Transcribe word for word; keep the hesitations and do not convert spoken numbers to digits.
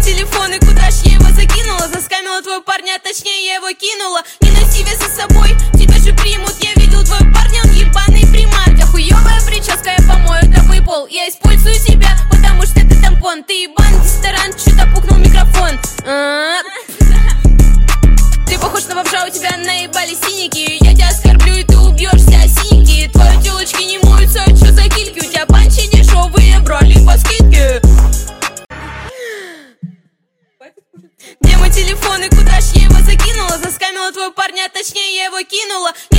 телефон и куда ж я его закинула? Заскамила твоего парня, точнее я его кинула. Не носи вес за собой, тебя же примут. Я видел твоего парня, он ебаный примат. У тебя хуёвая прическа, я помою травый пол. Я использую тебя, потому что ты тампон. Ты ебаный ресторан, что-то пукнул микрофон. А-а-а. Ты похож на бомжа, у тебя наебали синяки. Я тебя оскорблю и ты убьешься о синяки. Твои телочки не моются, что за кильки? У тебя банчи дешевые, брали по скидке. Где мой телефон и куда ж я его закинула? Заскамила твоего парня, точнее я его кинула.